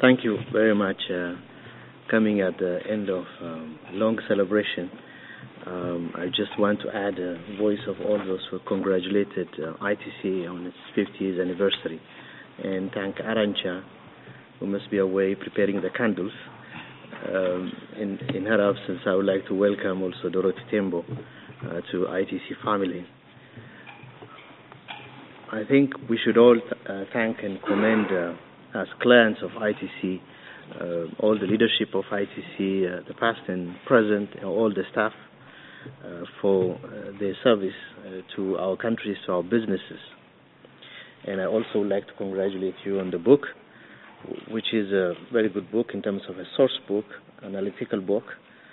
Thank you very much. Coming at the end of long celebration, I just want to add a voice of all those who congratulated ITC on its 50th anniversary, and thank Arancha, who must be away preparing the candles. In her absence, I would like to welcome also Dorothy Tembo to ITC family. I think we should all thank and commend, as clients of ITC, all the leadership of ITC, the past and present, all the staff, for their service to our countries, to our businesses. And I also would like to congratulate you on the book, which is a very good book in terms of a source book, analytical book,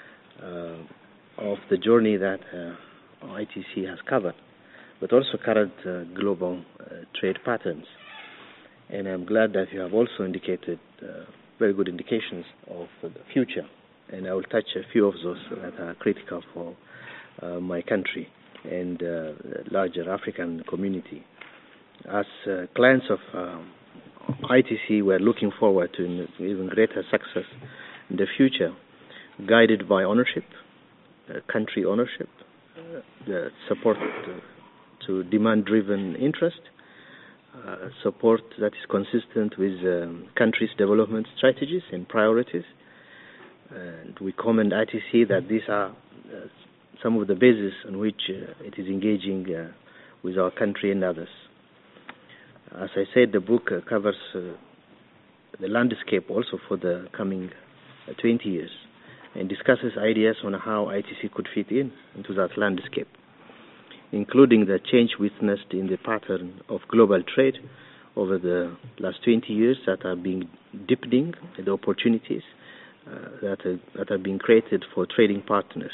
of the journey that ITC has covered, but also current global trade patterns. And I'm glad that you have also indicated very good indications of the future. And I will touch a few of those that are critical for my country and the larger African community. As clients of ITC, we're looking forward to even greater success in the future, guided by ownership, country ownership, the support to demand-driven interest, support that is consistent with country's development strategies and priorities. And we commend ITC that these are some of the bases on which it is engaging with our country and others. As I said, the book covers the landscape also for the coming 20 years and discusses ideas on how ITC could fit into that landscape, including the change witnessed in the pattern of global trade over the last 20 years that are being deepening, the opportunities that are being created for trading partners.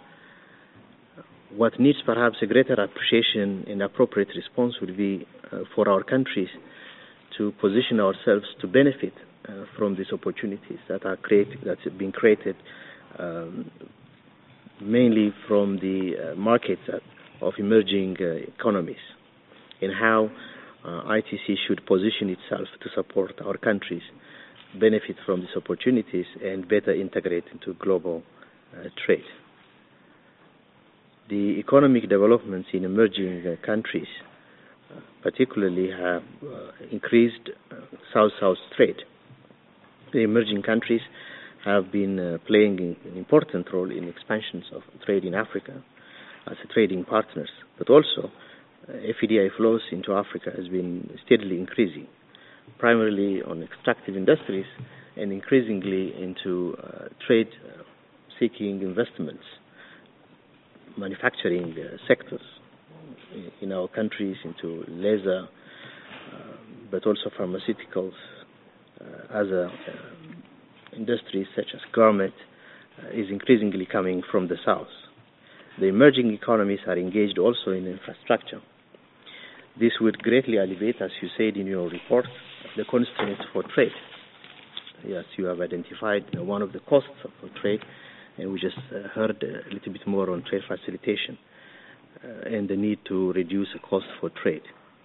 What needs perhaps a greater appreciation and appropriate response would be for our countries to position ourselves to benefit from these opportunities that are being created mainly from the markets of emerging economies, and how ITC should position itself to support our countries benefit from these opportunities and better integrate into global trade. The economic developments in emerging countries particularly have increased South-South trade. The emerging countries have been playing an important role in expansions of trade in Africa as trading partners, but also FDI flows into Africa has been steadily increasing, primarily on extractive industries and increasingly into trade-seeking investments, manufacturing sectors in our countries, into leather, but also pharmaceuticals, other industries such as garment is increasingly coming from the south. The emerging economies are engaged also in infrastructure. This would greatly alleviate, as you said in your report, the constraints for trade. Yes, you have identified one of the costs of trade, and we just heard a little bit more on trade facilitation and the need to reduce the cost for trade.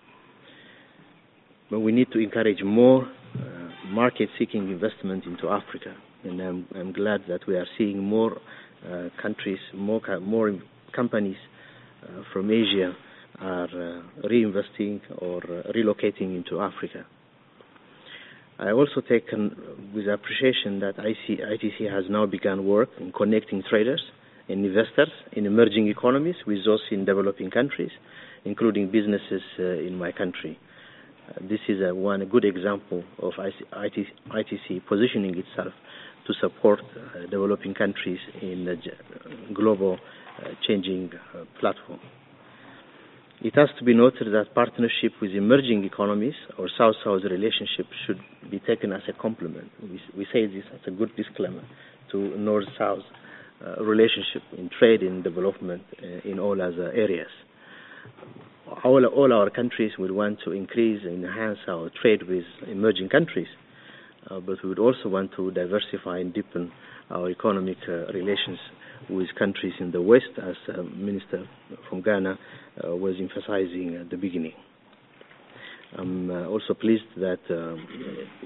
But we need to encourage more market-seeking investment into Africa, and I'm glad that we are seeing more countries, more companies from Asia are reinvesting or relocating into Africa. I also take with appreciation that ITC has now begun work in connecting traders and investors in emerging economies with those in developing countries, including businesses in my country. This is one good example of ITC positioning itself to support developing countries in the global changing platform. It has to be noted that partnership with emerging economies or South-South relationship should be taken as a complement. We say this as a good disclaimer to North-South relationship in trade and development in all other areas. All our countries would want to increase and enhance our trade with emerging countries, but we would also want to diversify and deepen our economic relations with countries in the West, as Minister from Ghana was emphasizing at the beginning. I'm also pleased that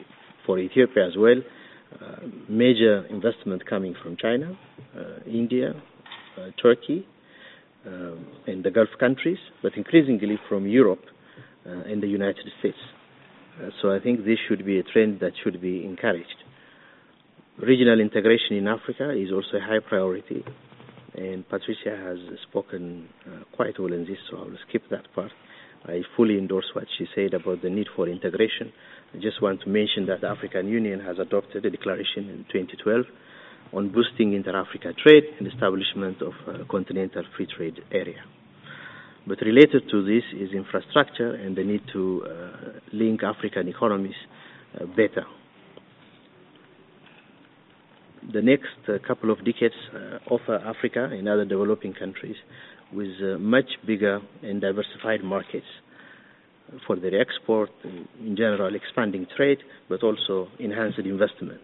for Ethiopia as well. Major investment coming from China, India, Turkey, and the Gulf countries, but increasingly from Europe and the United States. So I think this should be a trend that should be encouraged. Regional integration in Africa is also a high priority, and Patricia has spoken quite well in this, so I will skip that part. I fully endorse what she said about the need for integration. I just want to mention that the African Union has adopted a declaration in 2012 on boosting inter-Africa trade and establishment of a continental free trade area. But related to this is infrastructure and the need to link African economies better. The next couple of decades offer Africa and other developing countries with much bigger and diversified markets for their export, and in general expanding trade, but also enhanced investment.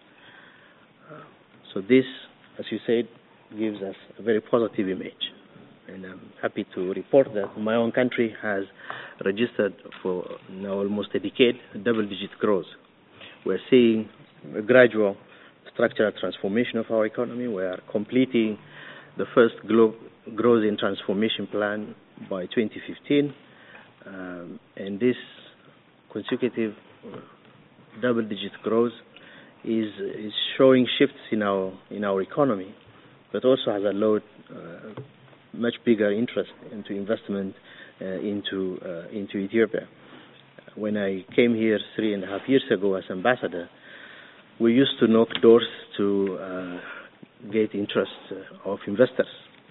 So this, as you said, gives us a very positive image. And I'm happy to report that my own country has registered for now almost a decade double-digit growth. We're seeing a gradual structural transformation of our economy. We are completing the first growth and transformation plan by 2015, and this consecutive double-digit growth is showing shifts in our economy, but also has allowed much bigger interest into investment into Ethiopia. When I came here 3.5 years ago as ambassador, we used to knock doors to get interest of investors,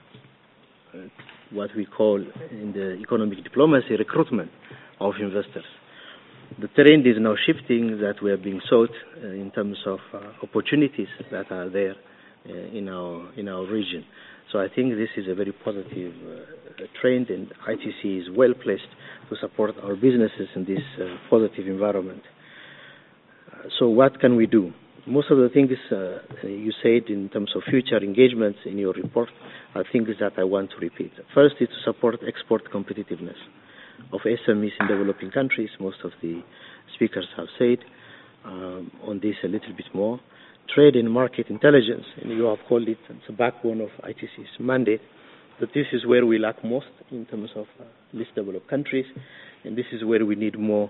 what we call in the economic diplomacy recruitment of investors. The trend is now shifting, that we are being sought in terms of opportunities that are there in our region. So I think this is a very positive trend, and ITC is well placed to support our businesses in this positive environment. So what can we do? Most of the things you said in terms of future engagements in your report are things that I want to repeat. First is to support export competitiveness of SMEs in developing countries. Most of the speakers have said on this a little bit more. Trade and market intelligence, and you have called it the backbone of ITC's mandate, but this is where we lack most in terms of least developed countries, and this is where we need more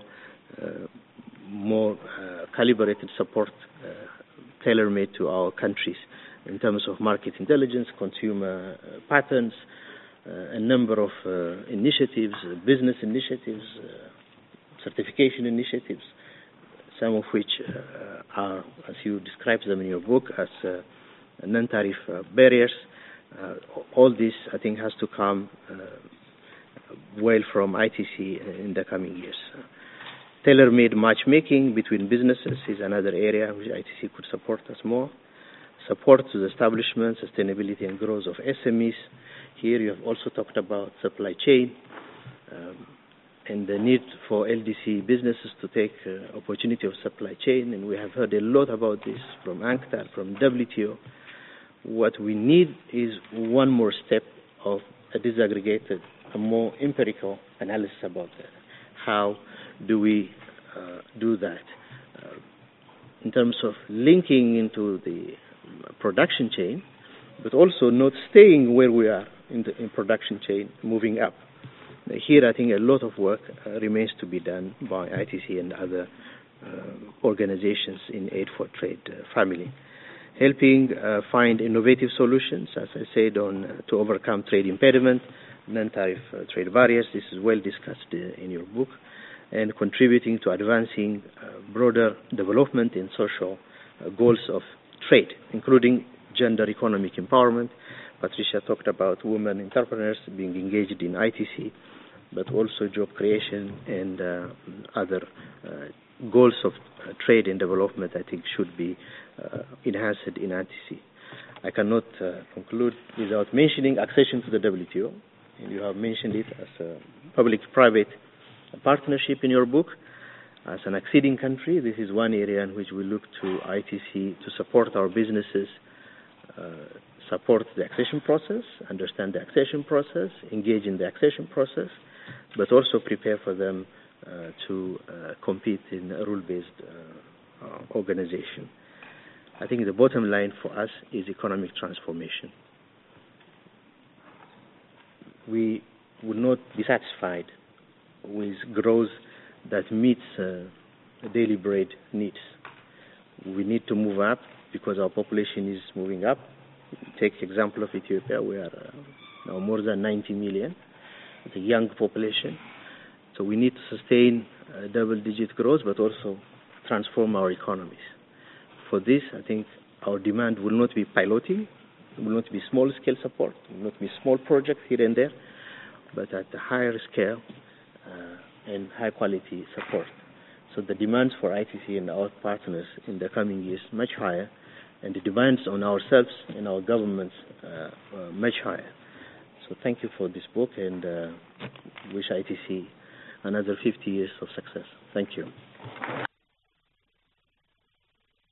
calibrated support tailor-made to our countries in terms of market intelligence, consumer patterns, a number of initiatives, business initiatives, certification initiatives, some of which are, as you describe them in your book, as non-tariff barriers. All this, I think, has to come well from ITC in the coming years. Tailor-made matchmaking between businesses is another area which ITC could support us more. Support to the establishment, sustainability, and growth of SMEs. Here you have also talked about supply chain and the need for LDC businesses to take opportunity of supply chain, and we have heard a lot about this from UNCTAD, from WTO. What we need is one more step of a disaggregated, a more empirical analysis about that. How do we do that? In terms of linking into the production chain, but also not staying where we are in production chain, moving up. Here, I think a lot of work remains to be done by ITC and other organizations in Aid for Trade family. Helping find innovative solutions, as I said, to overcome trade impediment, non-tariff trade barriers. This is well discussed in your book. And contributing to advancing broader development and social goals of trade, including gender economic empowerment. Patricia talked about women entrepreneurs being engaged in ITC, but also job creation and other goals of trade and development, I think, should be enhanced in ITC. I cannot conclude without mentioning accession to the WTO, and you have mentioned it as a public-private partnership in your book. As an acceding country, this is one area in which we look to ITC to support our businesses, support the accession process, understand the accession process, engage in the accession process, but also prepare for them to compete in a rule-based organization. I think the bottom line for us is economic transformation. We will not be satisfied with growth that meets daily bread needs. We need to move up because our population is moving up. Take the example of Ethiopia. We are now more than 90 million. It's a young population. So we need to sustain double-digit growth, but also transform our economies. For this, I think our demand will not be piloting, it will not be small-scale support, it will not be small projects here and there, but at a higher scale and high-quality support. So the demands for ITC and our partners in the coming years much higher, and the demands on ourselves and our governments much higher. So thank you for this book, and wish ITC another 50 years of success. Thank you.